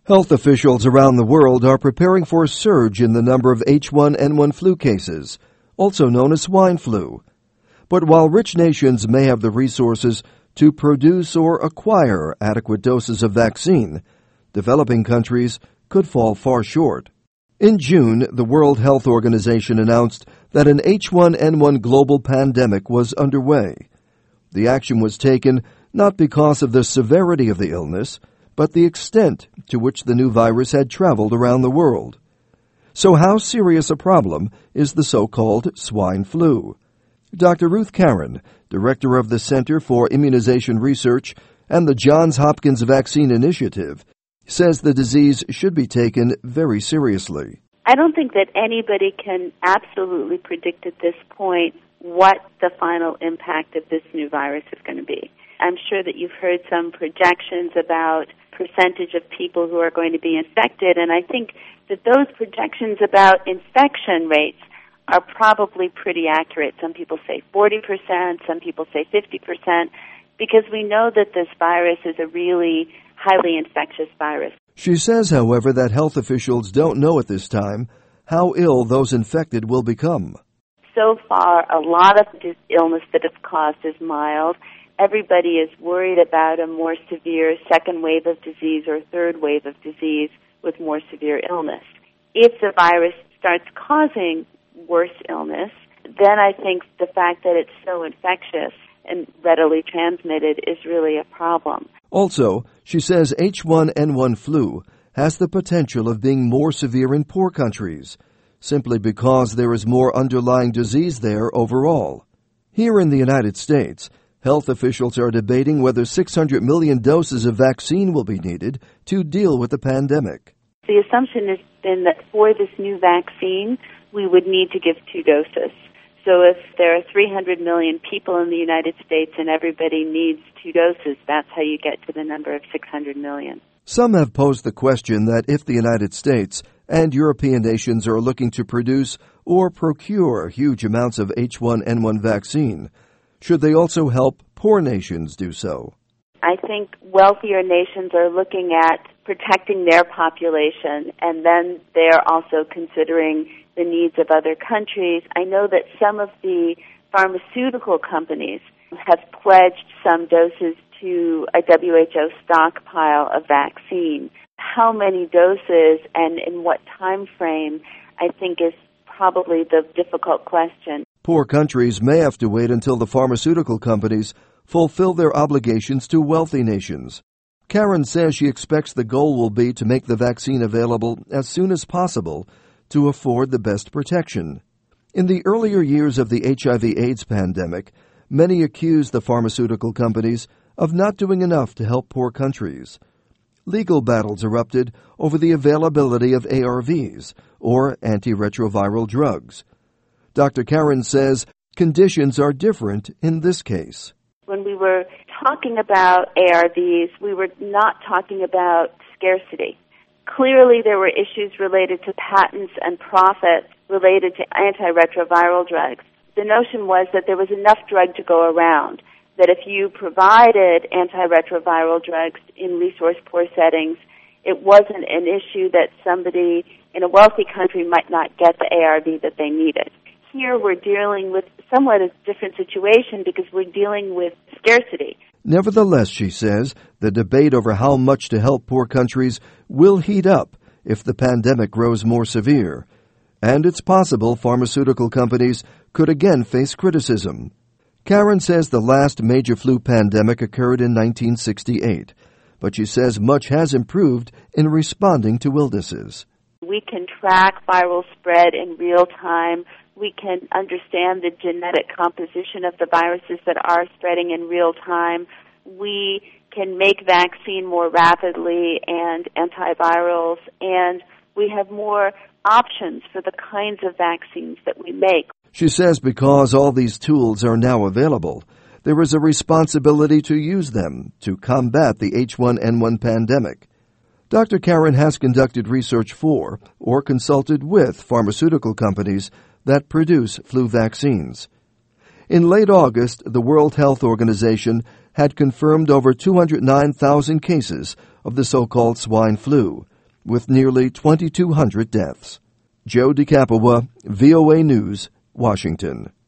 Health officials around the world are preparing for a surge in the number of H1N1 flu cases, also known as swine flu. But while rich nations may have the resources to produce or acquire adequate doses of vaccine, developing countries could fall far short. In June, the World Health Organization announced that an H1N1 global pandemic was underway. The action was taken not because of the severity of the illness, but the extent to which the new virus had traveled around the world. So how serious a problem is the so-called swine flu? Dr. Ruth Karen, director of the Center for Immunization Research and the Johns Hopkins Vaccine Initiative, says the disease should be taken very seriously. I don't think that anybody can absolutely predict at this point what the final impact of this new virus is going to be. I'm sure that you've heard some projections about percentage of people who are going to be infected, and I think that those projections about infection rates are probably pretty accurate. Some people say 40%, some people say 50%, because we know that this virus is a really highly infectious virus. She says, however, that health officials don't know at this time how ill those infected will become. So far, a lot of this illness that it's caused is mild. Everybody is worried about a more severe second wave of disease or third wave of disease with more severe illness. If the virus starts causing worse illness, then I think the fact that it's so infectious and readily transmitted is really a problem. Also, she says H1N1 flu has the potential of being more severe in poor countries, simply because there is more underlying disease there overall. Here in the United States, health officials are debating whether 600 million doses of vaccine will be needed to deal with the pandemic. The assumption has been that for this new vaccine, we would need to give 2 doses. So if there are 300 million people in the United States and everybody needs 2 doses, that's how you get to the number of 600 million. Some have posed the question that if the United States and European nations are looking to produce or procure huge amounts of H1N1 vaccine, should they also help poor nations do so? I think wealthier nations are looking at protecting their population, and then they're also considering the needs of other countries. I know that some of the pharmaceutical companies have pledged some doses to a WHO stockpile of vaccine. How many doses and in what time frame, I think, is probably the difficult question. Poor countries may have to wait until the pharmaceutical companies fulfill their obligations to wealthy nations. Karen says she expects the goal will be to make the vaccine available as soon as possible to afford the best protection. In the earlier years of the HIV/AIDS pandemic, many accused the pharmaceutical companies of not doing enough to help poor countries. Legal battles erupted over the availability of ARVs, or antiretroviral drugs. Dr. Karen says conditions are different in this case. When we were talking about ARVs, we were not talking about scarcity. Clearly, there were issues related to patents and profits related to antiretroviral drugs. The notion was that there was enough drug to go around, that if you provided antiretroviral drugs in resource-poor settings, it wasn't an issue that somebody in a wealthy country might not get the ARV that they needed. Here we're dealing with somewhat a different situation because we're dealing with scarcity. Nevertheless, she says, the debate over how much to help poor countries will heat up if the pandemic grows more severe. And it's possible pharmaceutical companies could again face criticism. Karen says the last major flu pandemic occurred in 1968, but she says much has improved in responding to illnesses. We can track viral spread in real time. We can understand the genetic composition of the viruses that are spreading in real time. We can make vaccine more rapidly and antivirals, and we have more options for the kinds of vaccines that we make. She says because all these tools are now available, there is a responsibility to use them to combat the H1N1 pandemic. Dr. Karen has conducted research for or consulted with pharmaceutical companies that produce flu vaccines. In late August, the World Health Organization had confirmed over 209,000 cases of the so-called swine flu, with nearly 2,200 deaths. Joe DeCapua, VOA News, Washington.